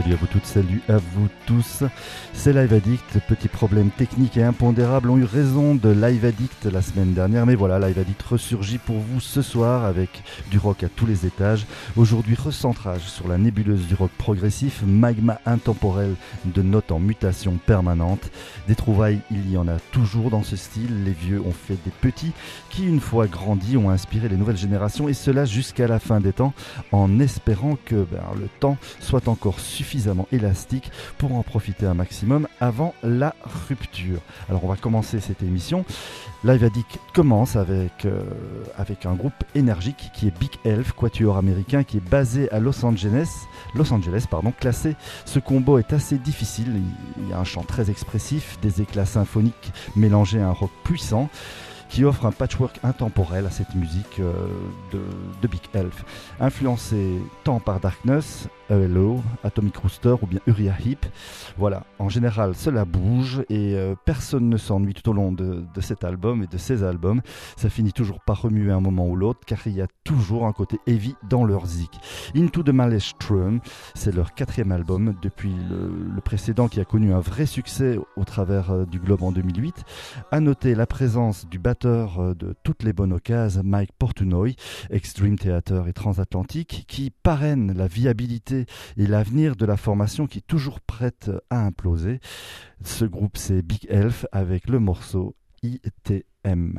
Salut à vous toutes, salut à vous tous. C'est Live Addict. Petits problèmes techniques et impondérables ont eu raison de Live Addict la semaine dernière. Mais voilà, Live Addict ressurgit pour vous ce soir avec du rock à tous les étages. Aujourd'hui, recentrage sur la nébuleuse du rock progressif, magma intemporel de notes en mutation permanente. Des trouvailles, il y en a toujours dans ce style. Les vieux ont fait des petits qui, une fois grandis, ont inspiré les nouvelles générations. Et cela jusqu'à la fin des temps, en espérant que le temps soit encore suffisamment élastique pour en profiter un maximum avant la rupture. Alors on va commencer cette émission. Live Addict commence avec un groupe énergique qui est Big Elf, quatuor américain qui est basé à Los Angeles, classé. Ce combo est assez difficile, il y a un chant très expressif, des éclats symphoniques mélangés à un rock puissant qui offre un patchwork intemporel à cette musique de Big Elf. Influencé tant par Darkness, Hello, Atomic Rooster ou bien Uriah Heep. Voilà, en général cela bouge et personne ne s'ennuie tout au long de cet album et de ces albums. Ça finit toujours par remuer un moment ou l'autre car il y a toujours un côté heavy dans leur zik. Into the Maelstrom, c'est leur 4e album depuis le précédent qui a connu un vrai succès au travers du Globe en 2008. À noter la présence du batteur de toutes les bonnes occasions, Mike Portnoy, Extreme Theater et Transatlantique, qui parraine la viabilité et l'avenir de la formation qui est toujours prête à imploser. Ce groupe, c'est Big Elf avec le morceau ITM.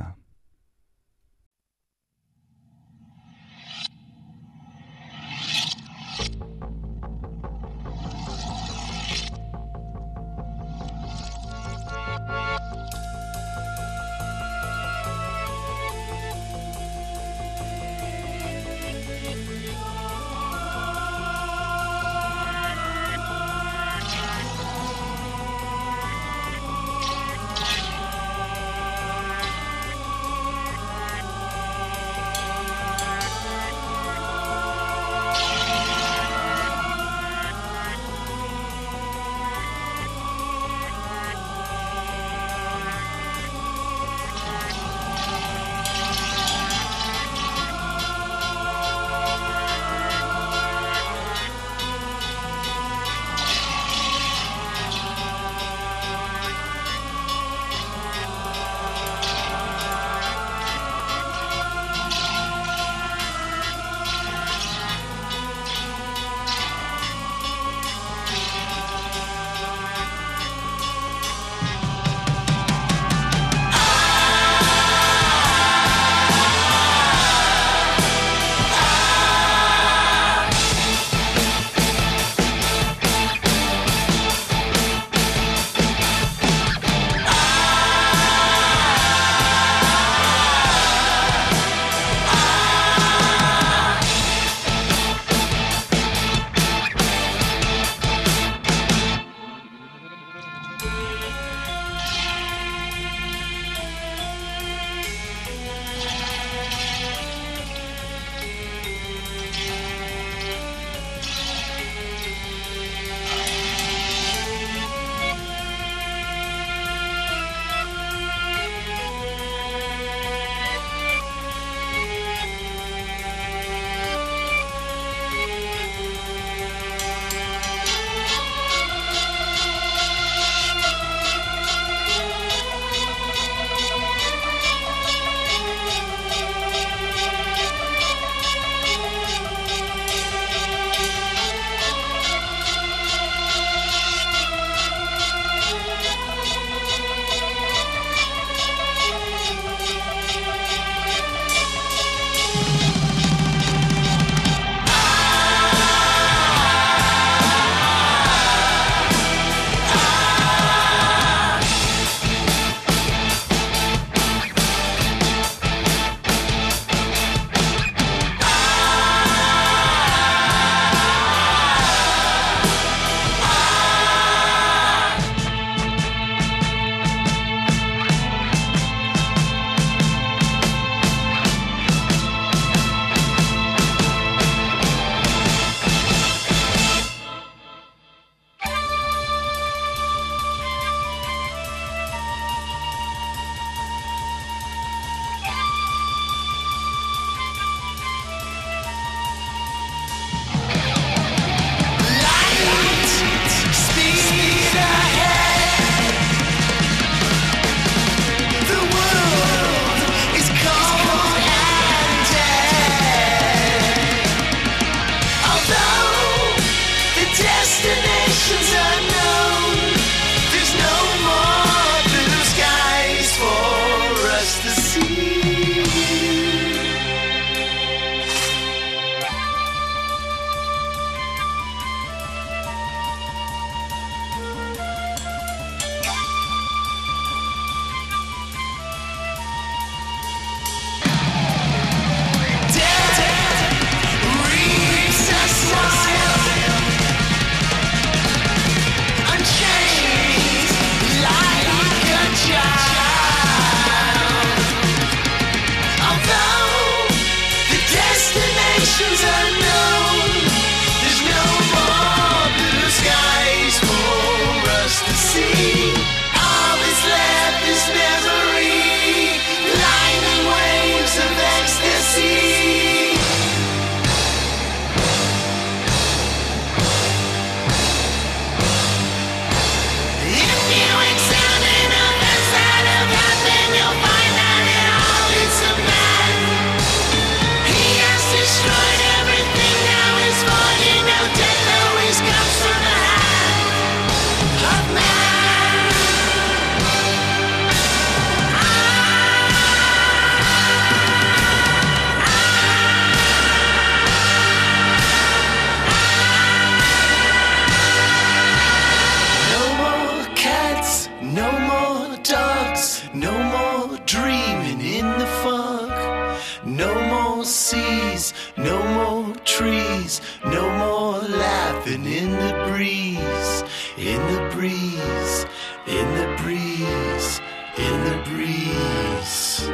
seas, no more trees, no more laughing in the breeze, in the breeze, in the breeze, in the breeze.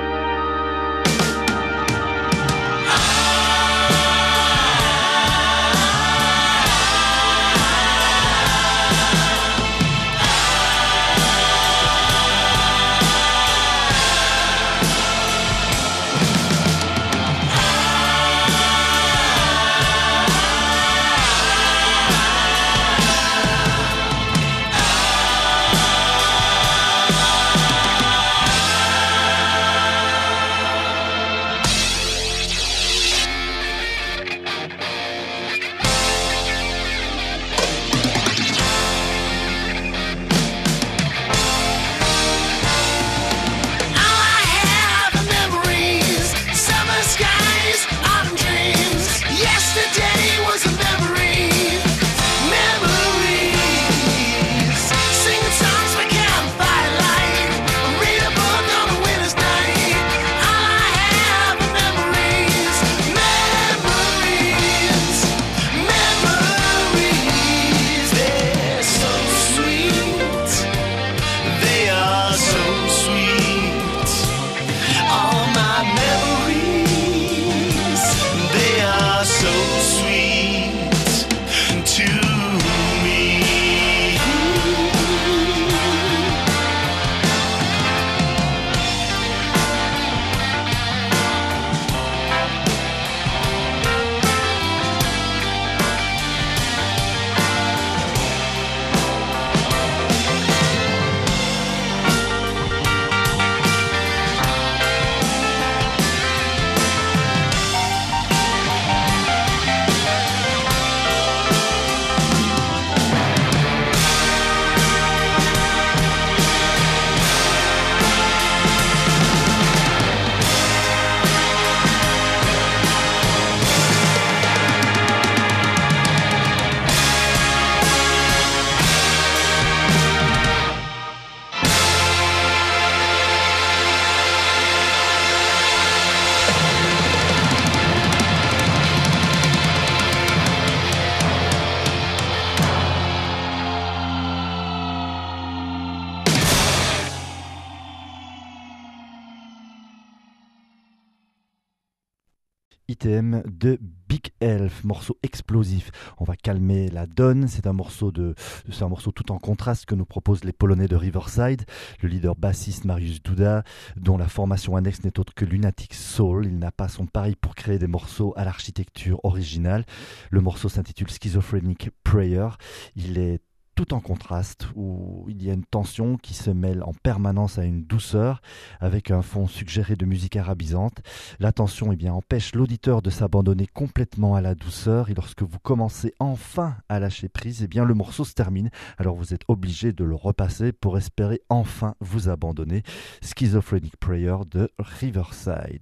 ITM de Big Elf, morceau explosif. On va calmer la donne. C'est un morceau tout en contraste que nous proposent les Polonais de Riverside. Le leader bassiste Mariusz Duda, dont la formation annexe n'est autre que Lunatic Soul. Il n'a pas son pareil pour créer des morceaux à l'architecture originale. Le morceau s'intitule Schizophrenic Prayer. Il est tout en contraste, où il y a une tension qui se mêle en permanence à une douceur, avec un fond suggéré de musique arabisante. La tension empêche l'auditeur de s'abandonner complètement à la douceur, et lorsque vous commencez enfin à lâcher prise, le morceau se termine. Alors vous êtes obligé de le repasser pour espérer enfin vous abandonner. Schizophrenic Prayer de Riverside.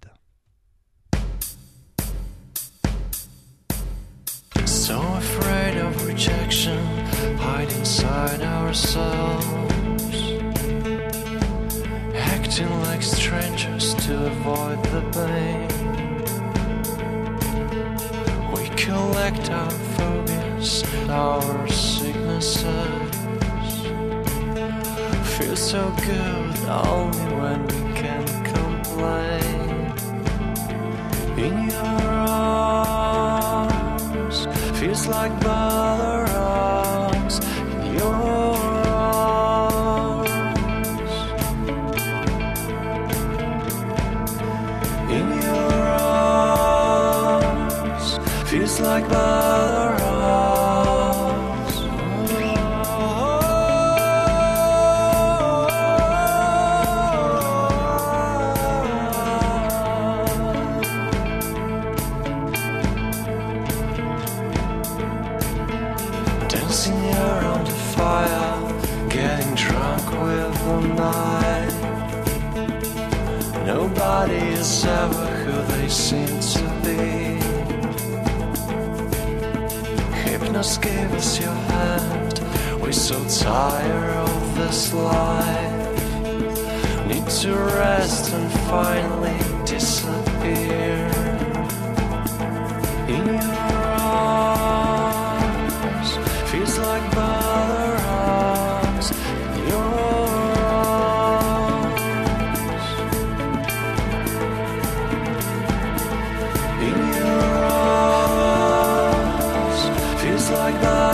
So afraid of rejection, hide inside ourselves, acting like strangers to avoid the pain. We collect our phobias, our sicknesses. Feel so good only when we can complain. In your arms feels like ballarons in your arms. In your arms feels like ballarons. Nobody is ever who they seem to be. Hypnos gave us your hand. We're so tired of this life. Need to rest and finally disappear in your arms. Feels like mother arms in your arms. In your arms. Feels like mother arms.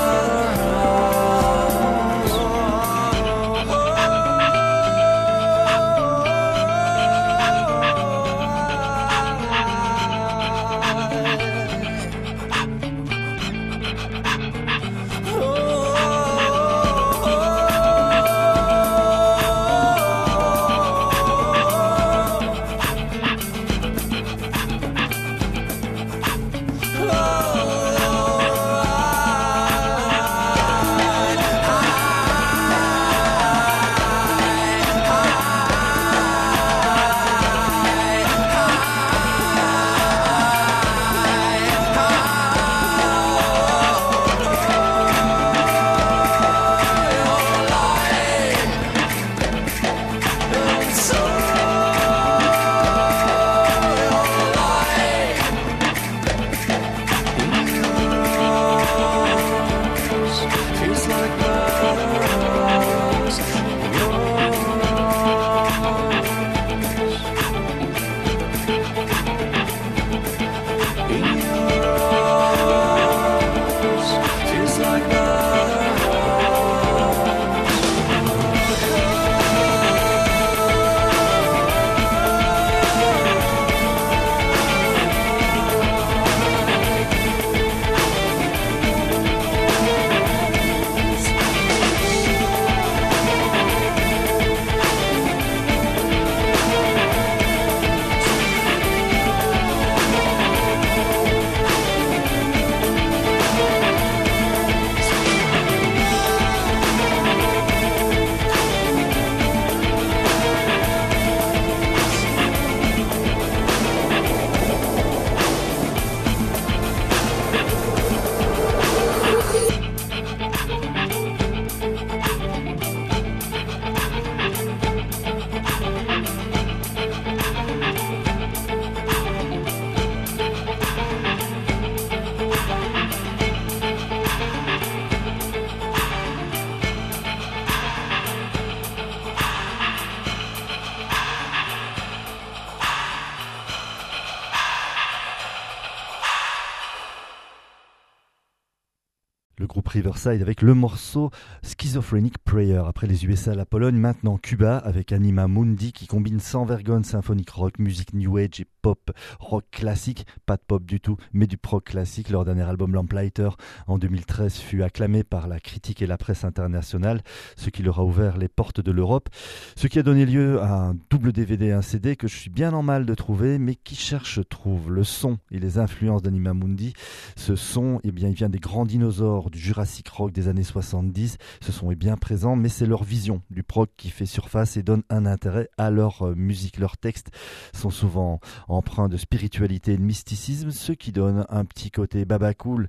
Le groupe Riverside avec le morceau Schizophrenic Prayer. Après les USA, la Pologne, maintenant Cuba avec Anima Mundi qui combine sans vergogne symphonique rock, musique new age et pop rock classique. Pas de pop du tout, mais du prog classique. Leur dernier album Lamplighter en 2013 fut acclamé par la critique et la presse internationale, ce qui leur a ouvert les portes de l'Europe. Ce qui a donné lieu à un double DVD et un CD que je suis bien en mal de trouver, mais qui cherche trouve. Le son et les influences d'Anima Mundi. Ce son, eh bien, il vient des grands dinosaures du Jurassic Rock des années 70. Ce son est bien présent, mais c'est leur vision du prog qui fait surface et donne un intérêt à leur musique. Leurs textes sont souvent empreints de spiritualité et de mysticisme, ce qui donne un petit côté babacool,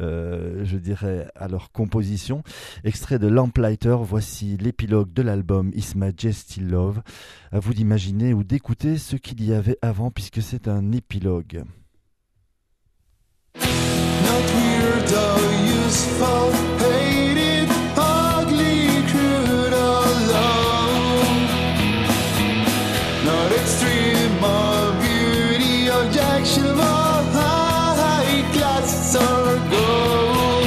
je dirais, à leur composition. Extrait de Lamplighter, voici l'épilogue de l'album Is Majesty Love. À vous d'imaginer ou d'écouter ce qu'il y avait avant, puisque c'est un épilogue. Not weird or useful, hated, ugly, crude or low. Not extreme or beauty, objectionable, high class or gold.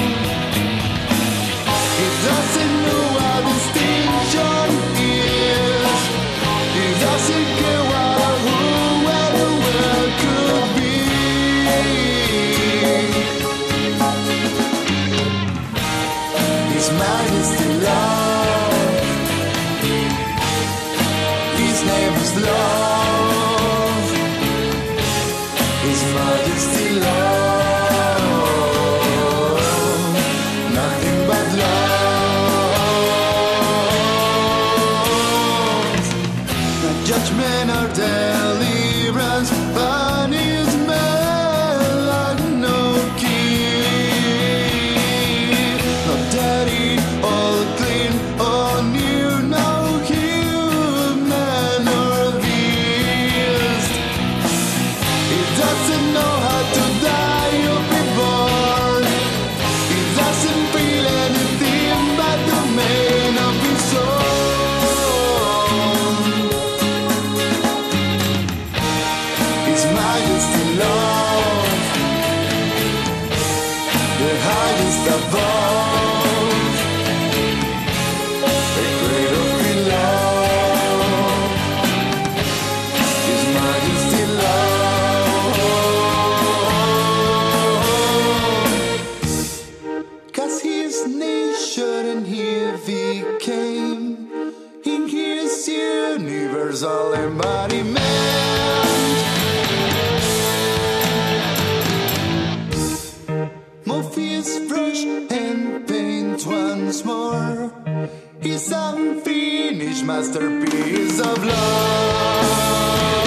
It doesn't know what distinction is. It doesn't care what or who, where the world could be. His Majesty love. His name is love. Majesty love, the highest above, the great of love, His Majesty love. 'Cause His nature and here He came in His universal embodiment. Morpheus brush and paint once more His unfinished masterpiece of love.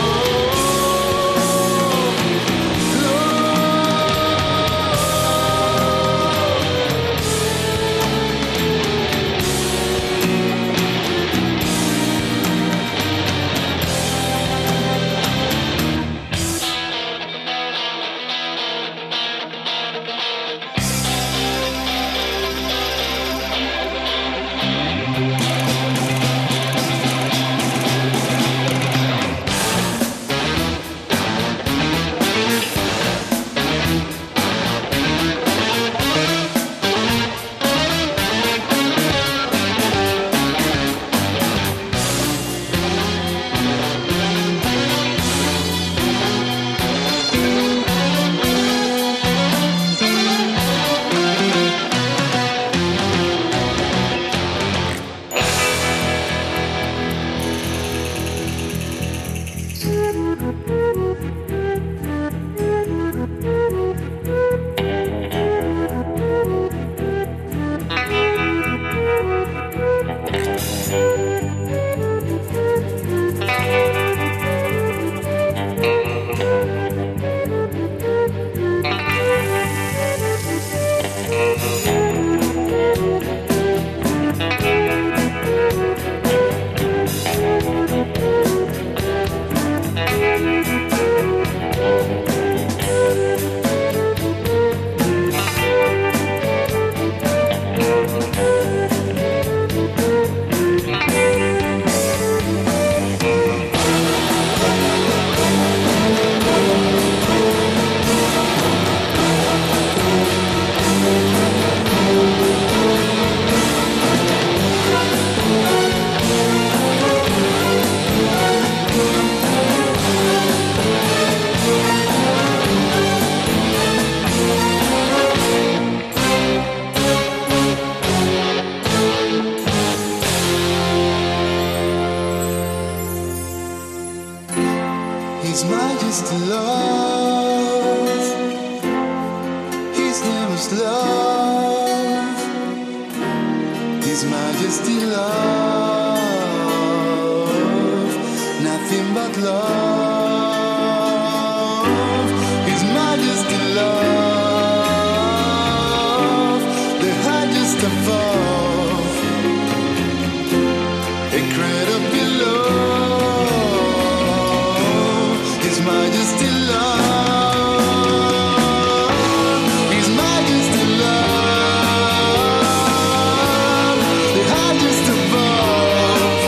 His Majesty love, His name is love, His Majesty love, nothing but love, His Majesty love, the highest above, incredible love, His Majesty love, His Majesty love, the highest above,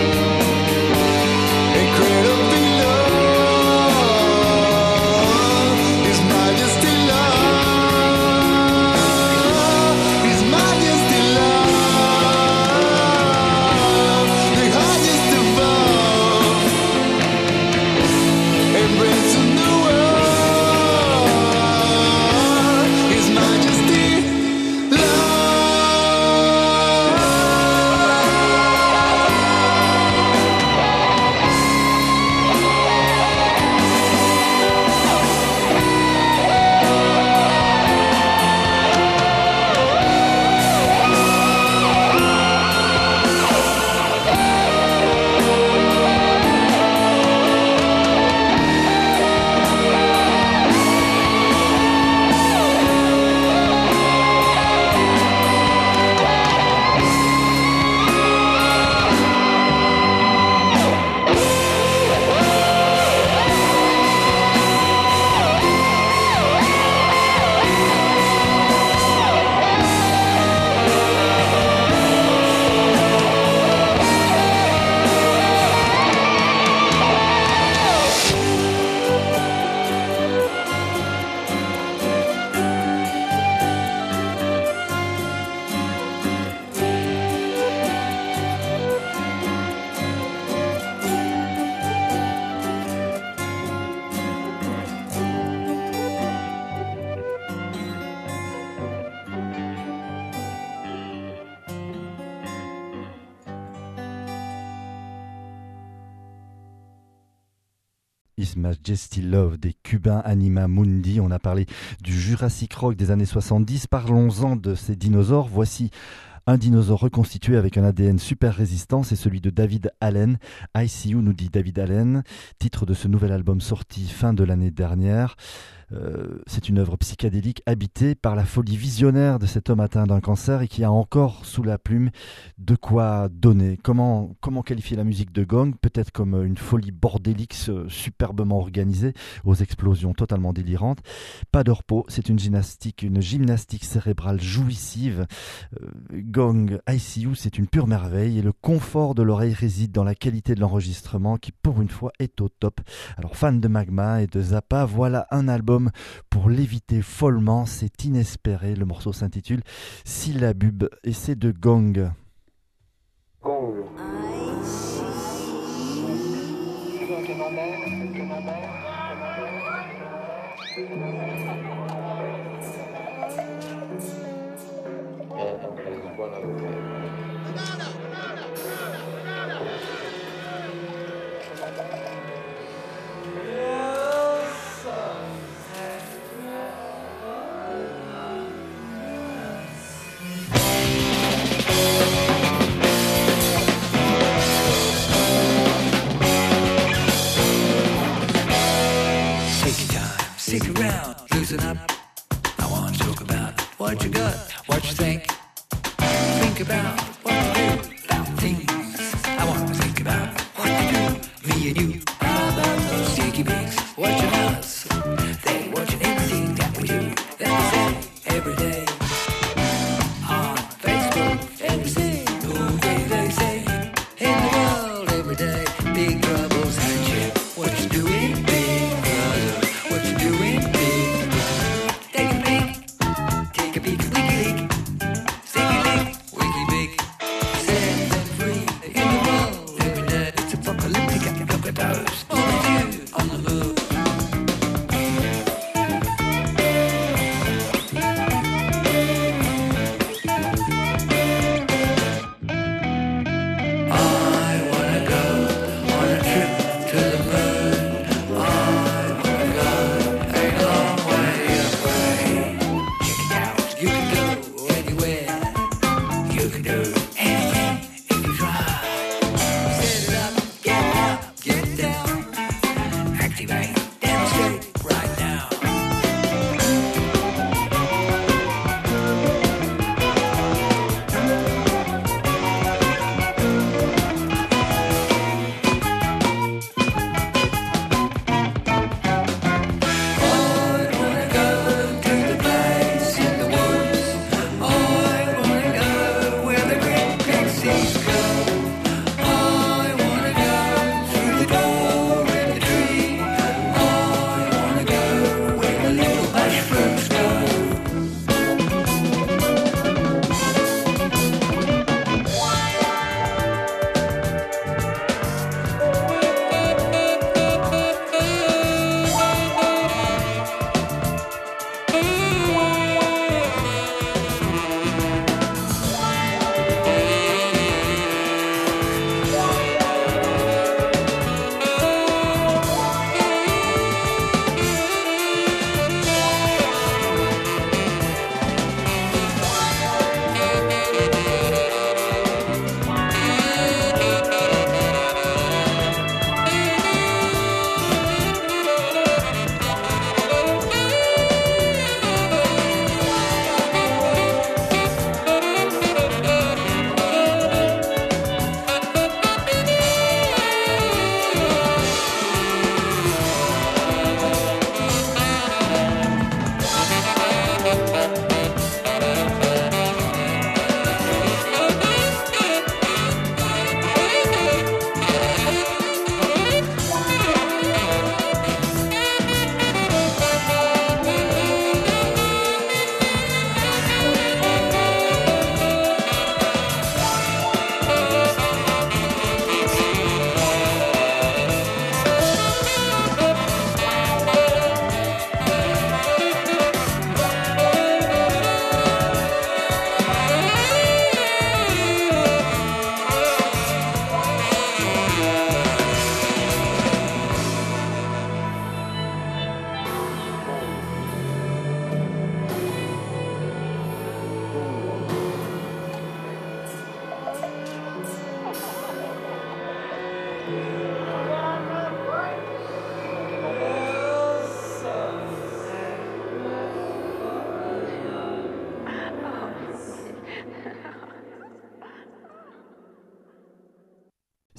incredible love, His Majesty love, His Majesty love, the highest above, embracing the world. His Majesty Love des Cubains Anima Mundi. On a parlé du Jurassic Rock des années 70. Parlons-en de ces dinosaures. Voici un dinosaure reconstitué avec un ADN super résistant, c'est celui de David Allen. ICU, nous dit David Allen, titre de ce nouvel album sorti fin de l'année dernière. C'est une œuvre psychédélique habitée par la folie visionnaire de cet homme atteint d'un cancer et qui a encore sous la plume de quoi donner. Comment qualifier la musique de Gong? Peut-être comme une folie bordélique superbement organisée, aux explosions totalement délirantes. Pas de repos, c'est une gymnastique cérébrale jouissive. Gong ICU, c'est une pure merveille et le confort de l'oreille réside dans la qualité de l'enregistrement qui pour une fois est au top. Alors fan de Magma et de Zappa, voilà un album pour l'éviter follement, c'est inespéré. Le morceau s'intitule Syllabub et c'est de Gong. Gong. Stick around, loosen up. I want to talk about what you got, what you think. Think about what you do, about things. I want to think about what you do, me and you. How about those sticky pics? Watching us, they watching everything that we do, that we say every day. On Facebook, every single day they say, in the world every day, big troubles and shit. What you doing, big brother? What you doing, big brother? Take a peek, wiki leak, sticky leak, wiki big. Set them free in the world every day. It's apocalyptic and crocodiles. All of you on the move.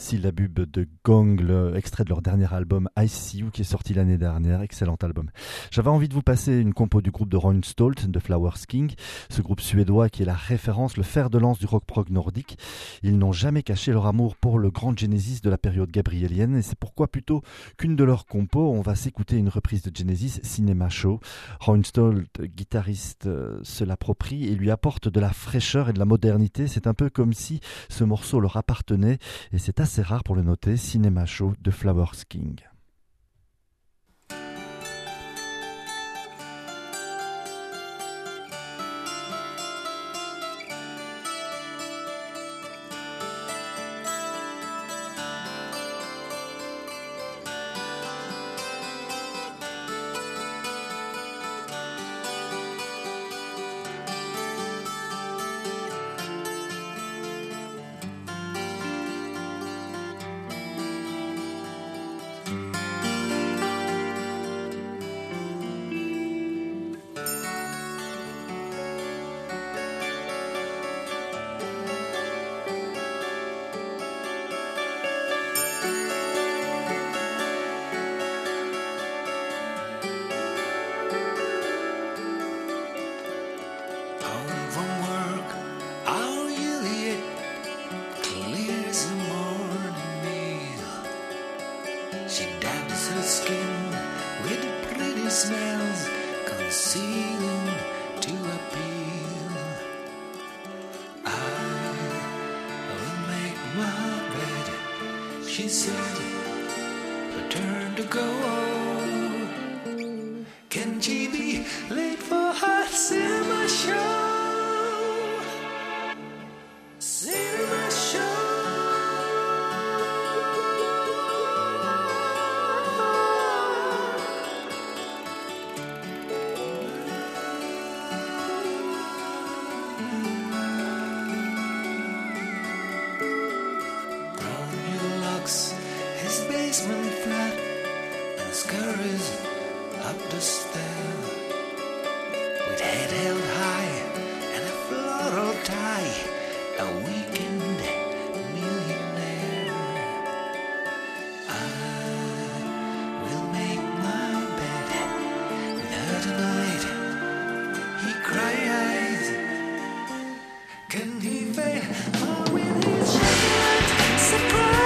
Syllabub de Gong, extrait de leur dernier album I See You qui est sorti l'année dernière, excellent album. J'avais envie de vous passer une compo du groupe de Ron Stolt, de Flowers King, ce groupe suédois qui est la référence, le fer de lance du rock prog nordique. Ils n'ont jamais caché leur amour pour le grand Genesis de la période gabrielienne et c'est pourquoi plutôt qu'une de leurs compos, on va s'écouter une reprise de Genesis, Cinema Show. Ron Stolt, guitariste, se l'approprie et lui apporte de la fraîcheur et de la modernité. C'est un peu comme si ce morceau leur appartenait et c'est assez rare pour le noter. Cinema Show de Flowers King. She said, return to go. Can she be late for her cinema show? Cinema show. Basement flat and scurries up the stair with head held high and a floral tie, a weekend millionaire. I will make my bed with her tonight. He cries, can he fail? Or will he shout surprise?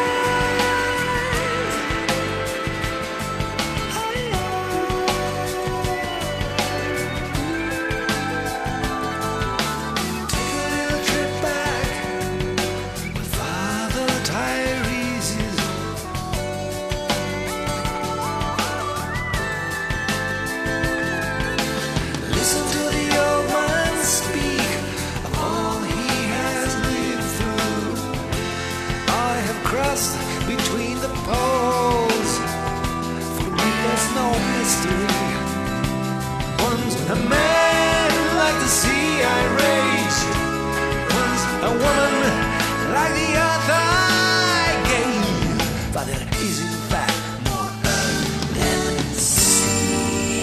Between the poles, for me there's no mystery. One's a man like the sea I raged, one's a woman like the other I gave. But there is in fact more earth than sea.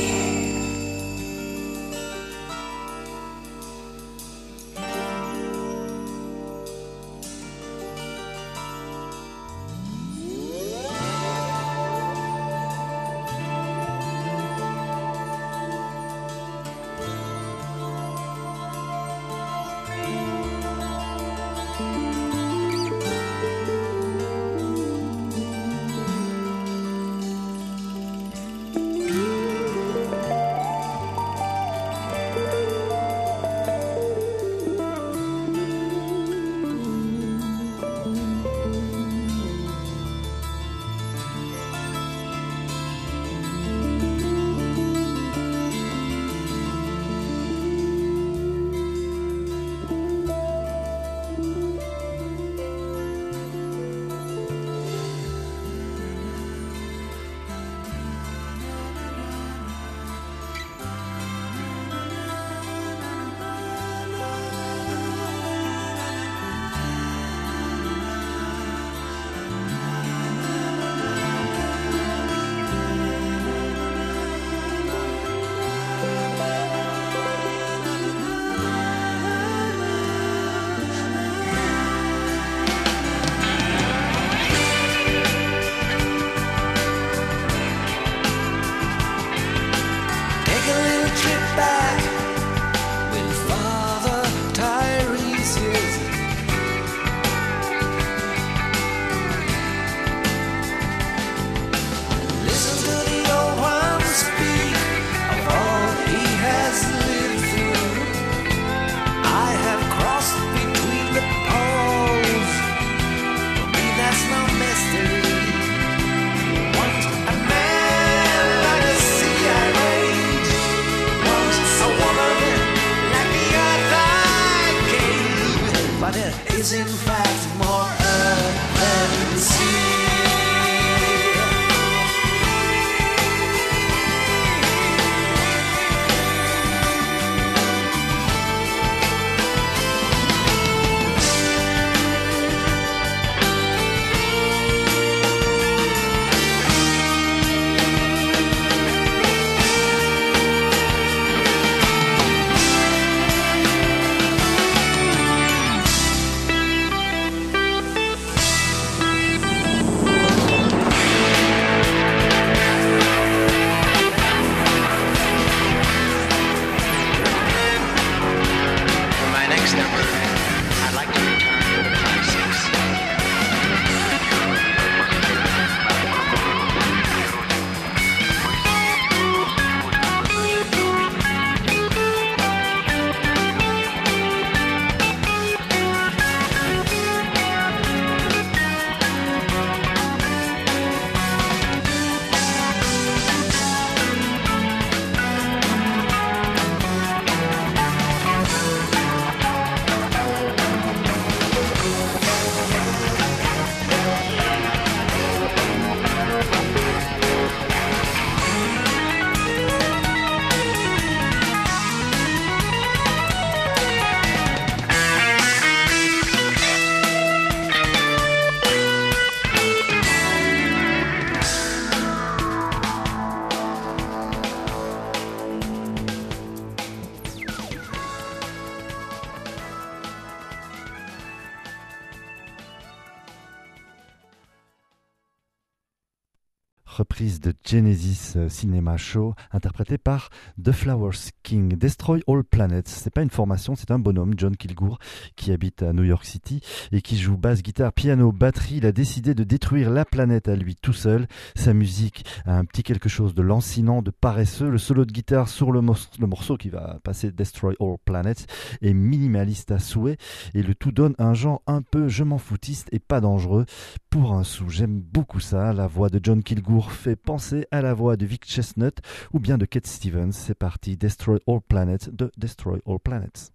reprise de Genesis Cinema Show, interprétée par The Flowers King. Destroy All Planets, c'est pas une formation, c'est un bonhomme, John Kilgore, qui habite à New York City et qui joue basse, guitare, piano, batterie. Il a décidé de détruire la planète à lui tout seul. Sa musique a un petit quelque chose de lancinant, de paresseux. Le solo de guitare sur le morceau qui va passer Destroy All Planets est minimaliste à souhait et le tout donne un genre un peu je m'en foutiste et pas dangereux. Pour un sou, j'aime beaucoup ça. La voix de John Kilgore fait penser à la voix de Vic Chestnut ou bien de Cat Stevens. C'est parti, Destroy All Planets de Destroy All Planets.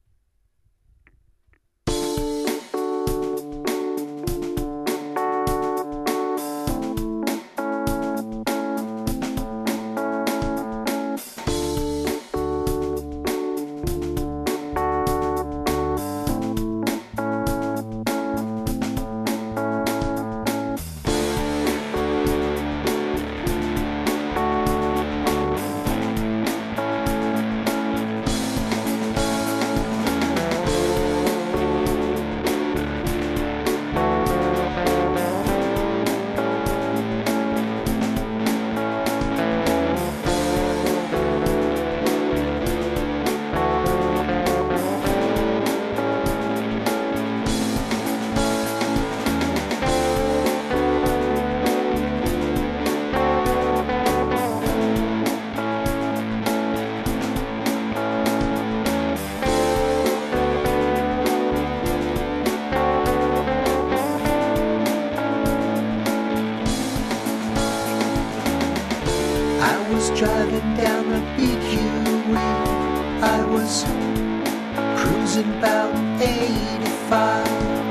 Driving down the BQE, I was cruising about 85.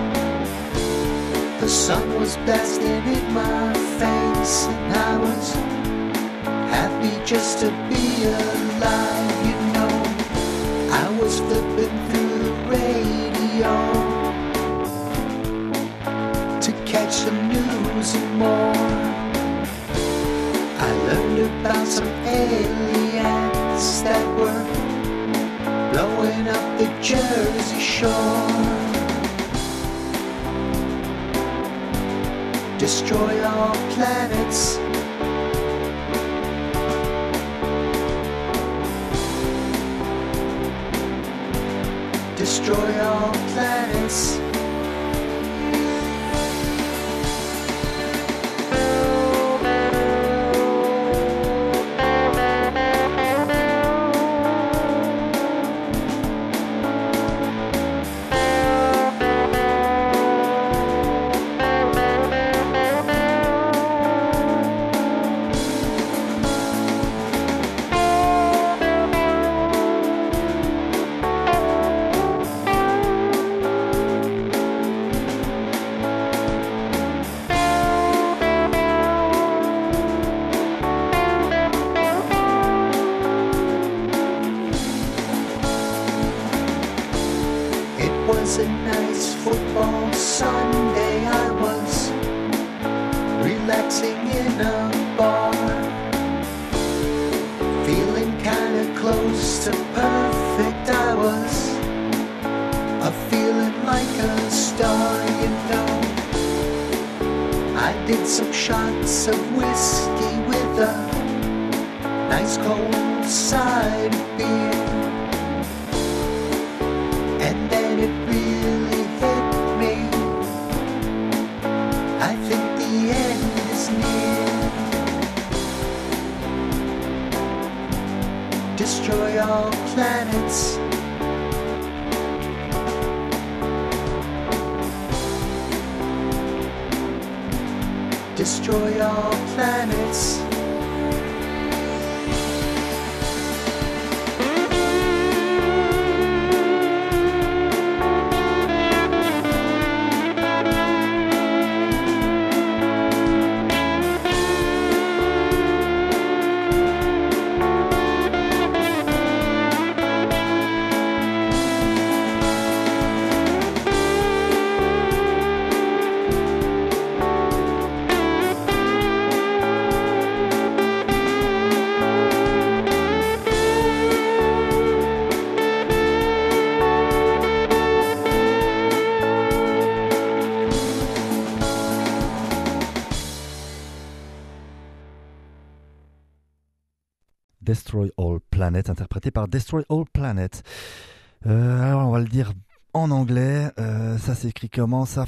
The sun was blasting in my face and I was happy just to be alive. You know, I was flipping through the radio to catch some news and more. I learned about some aliens that were blowing up the Jersey Shore. Destroy all planets. Destroy all planets. was a nice football Sunday. I was relaxing in a bar, feeling kinda close to perfect. I was feeling like a star, you know. I did some shots of whiskey with a nice cold side of beer, and then it really hit me. I think the end is near. Destroy all planets. Destroy all planets. Destroy All Planet, interprété par Destroy All Planet. Alors on va le dire en anglais, ça s'écrit comment ça?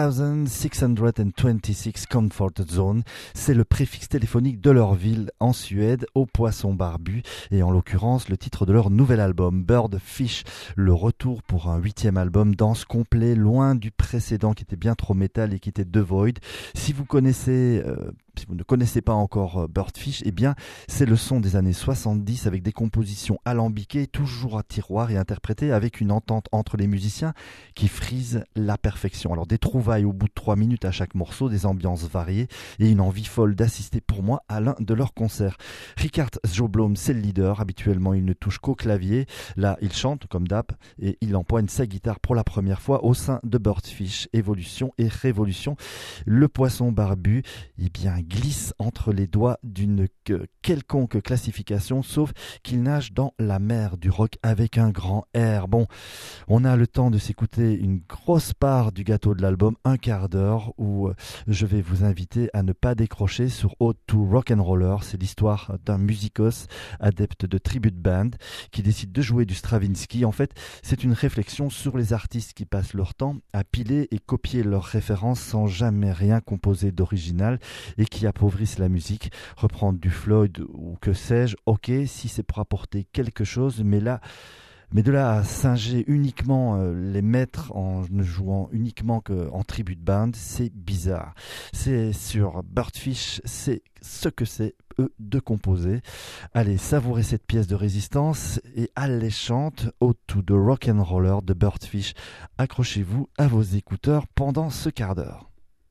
4626 Comfort Zone. C'est le préfixe téléphonique de leur ville en Suède, au Poisson Barbu, et en l'occurrence le titre de leur nouvel album, Birdfish. Le retour pour un 8e album danse complet, loin du précédent qui était bien trop métal et qui était The Void. Si vous ne connaissez pas encore Birdfish, eh bien c'est le son des années 70 avec des compositions alambiquées, toujours à tiroir et interprétées avec une entente entre les musiciens qui frise la perfection. Alors des trouvailles au bout de 3 minutes à chaque morceau, des ambiances variées et une envie folle d'assister pour moi à l'un de leurs concerts. Richard Sjöblom, c'est le leader. Habituellement il ne touche qu'au clavier. Là il chante comme d'hab et il empoigne sa guitare pour la première fois au sein de Birdfish. Évolution et révolution. Le Poisson Barbu glisse entre les doigts d'une quelconque classification, sauf qu'il nage dans la mer du rock avec un grand R. Bon, on a le temps de s'écouter une grosse part du gâteau de l'album, un quart d'heure, où je vais vous inviter à ne pas décrocher sur Ode to Rock'n'Roller. C'est l'histoire d'un musicos adepte de tribute band qui décide de jouer du Stravinsky. En fait, c'est une réflexion sur les artistes qui passent leur temps à piler et copier leurs références sans jamais rien composer d'original et qui appauvrissent la musique. Reprendre du Floyd ou que sais-je, ok, si c'est pour apporter quelque chose, mais de là à singer uniquement les maîtres en ne jouant uniquement qu'en tribute band, c'est bizarre. C'est sur Birdfish, c'est ce que c'est eux de composer. Allez, savourez cette pièce de résistance et alléchante Ode to the Rock'n'Roller de Birdfish. Accrochez-vous à vos écouteurs pendant ce quart d'heure.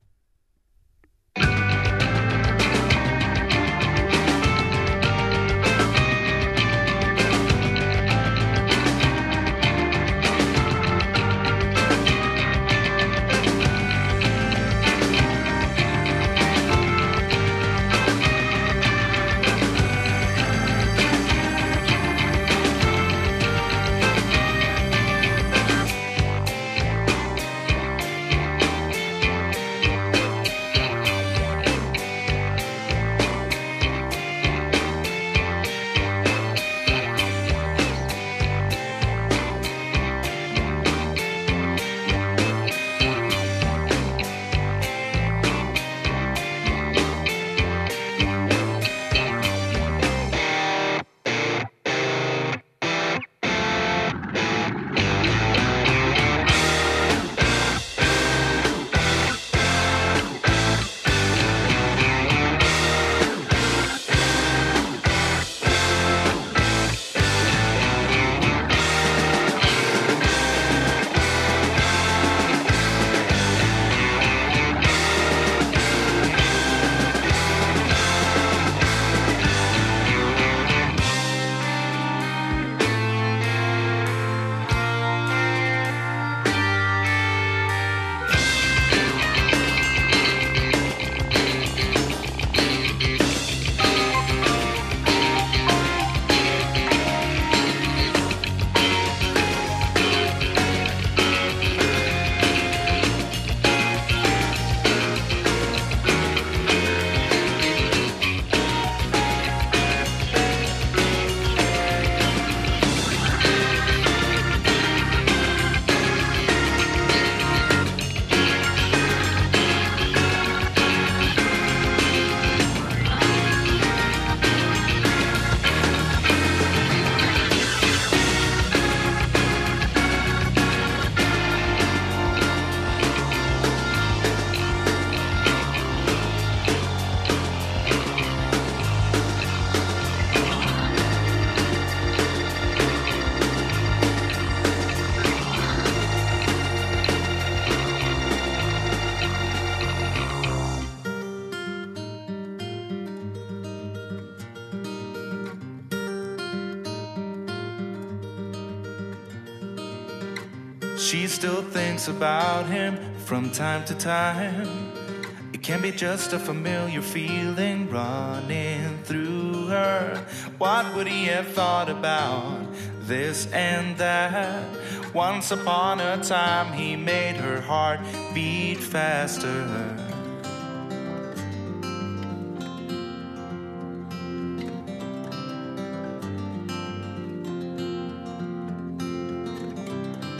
She still thinks about him from time to time. It can be just a familiar feeling running through her. What would he have thought about this and that? Once upon a time he made her heart beat faster.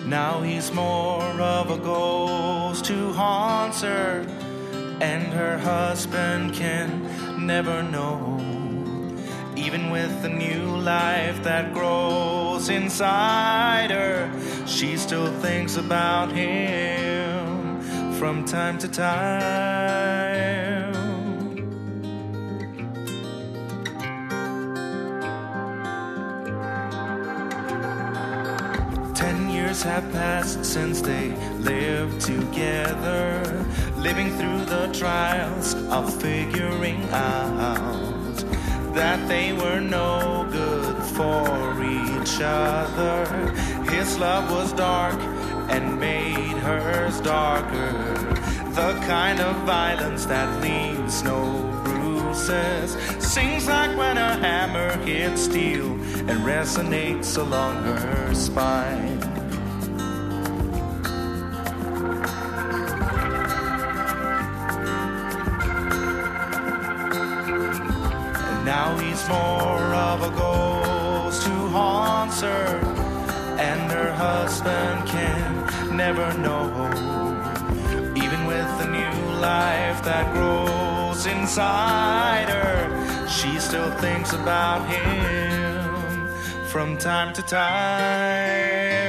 Now he's more of a ghost who haunts her, and her husband can never know. Even with the new life that grows inside her, she still thinks about him from time to time. 10 years have passed since they lived together, living through the trials of figuring out that they were no good for each other. His love was dark and made hers darker, the kind of violence that leaves no bruises, sings like when a hammer hits steel and resonates along her spine. Now he's more of a ghost who haunts her, and her husband can never know. Even with the new life that grows inside her, she still thinks about him from time to time.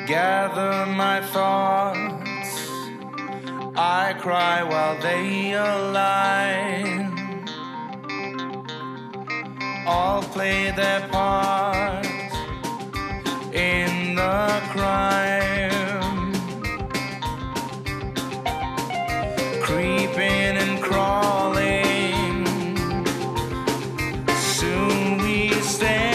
gather my thoughts. I cry while they align. All play their part in the crime, creeping and crawling. Soon we stand.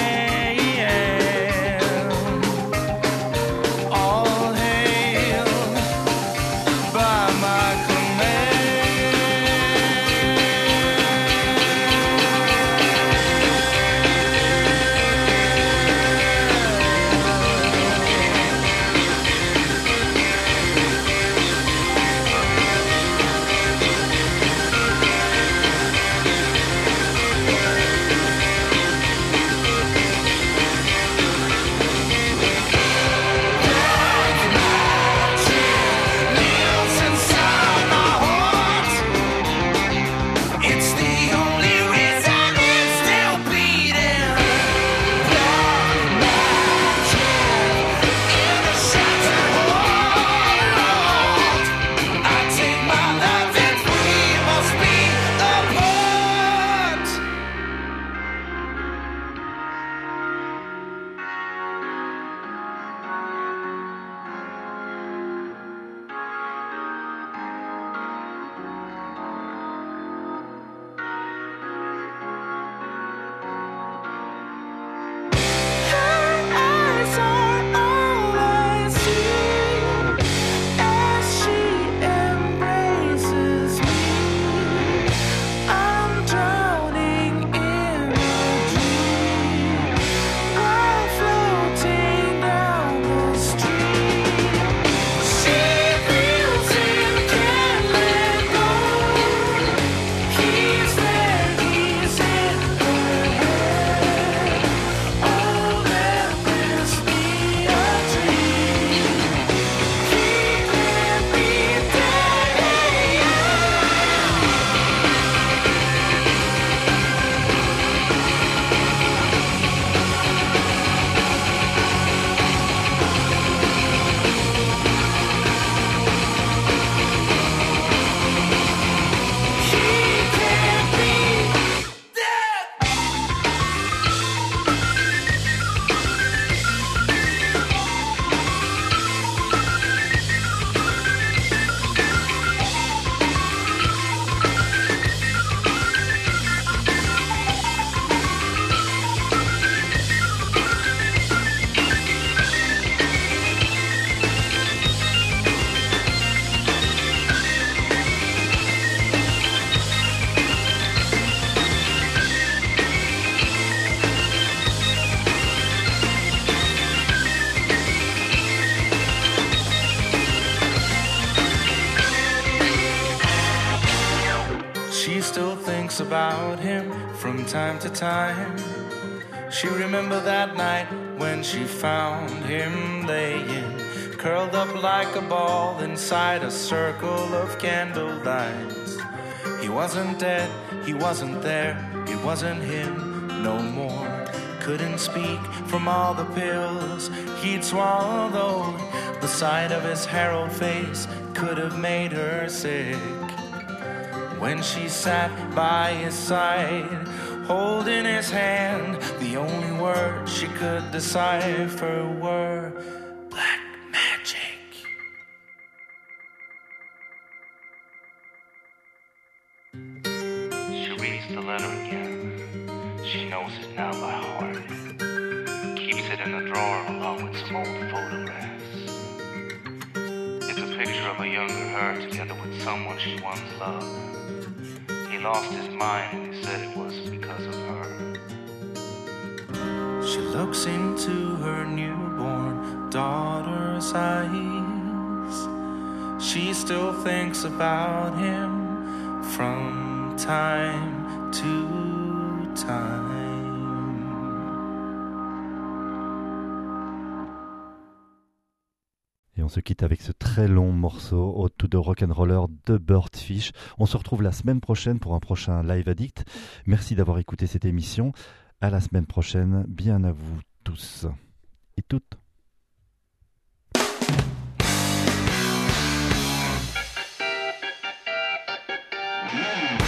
All hail by my about him from time to time. She remembered that night when she found him laying, curled up like a ball inside a circle of candlelight. He wasn't dead, he wasn't there, it wasn't him no more. Couldn't speak from all the pills he'd swallowed. The sight of his harrowed face could have made her sick. When she sat by his side, holding his hand, the only words she could decipher were black magic. She reads the letter again. She knows it now by heart. Keeps it in a drawer along with some old photographs. It's a picture of a younger her together with someone she once loved. He lost his mind and he said it was because of her. She looks into her newborn daughter's eyes. She still thinks about him from time to time. Et on se quitte avec ce très long morceau au tout de rock'n'roller de Birdfish. On se retrouve la semaine prochaine pour un prochain Live Addict. Merci d'avoir écouté cette émission. À la semaine prochaine. Bien à vous tous et toutes. Mm.